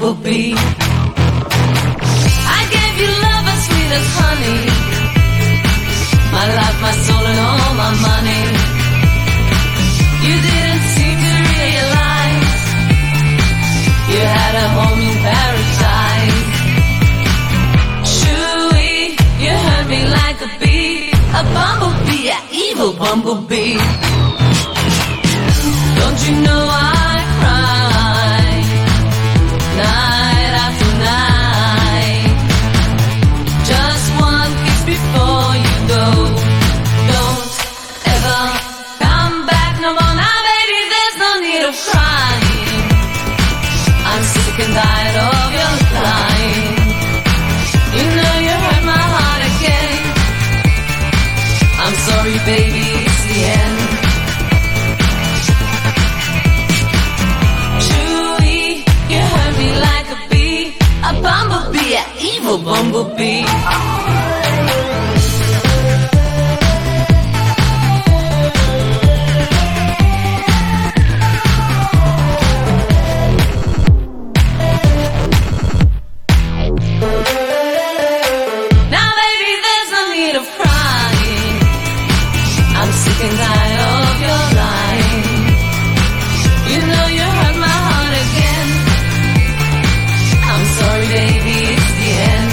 bumblebee. I gave you love as sweet as honey, my life, my soul and all my money. You didn't seem to realize you had a home in paradise. Shooey, you hurt me like a bee, a bumblebee, an evil bumblebee. Don't you know I cry night after night? Just one kiss before you go. Don't ever come back no more now, baby, there's no need of crying. I'm sick and tired of your lying. You know you hurt my heart again. I'm sorry, baby, it's the end. A bumblebee, an evil bumblebee. Now baby, there's no need of crying. I'm sick and tired of your lying. You know you hurt my heart again. I'm sorry, baby, it's the end.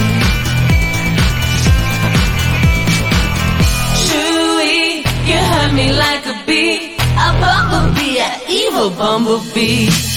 Shooey, you hurt me like a bee, a bumblebee, an evil bumblebee.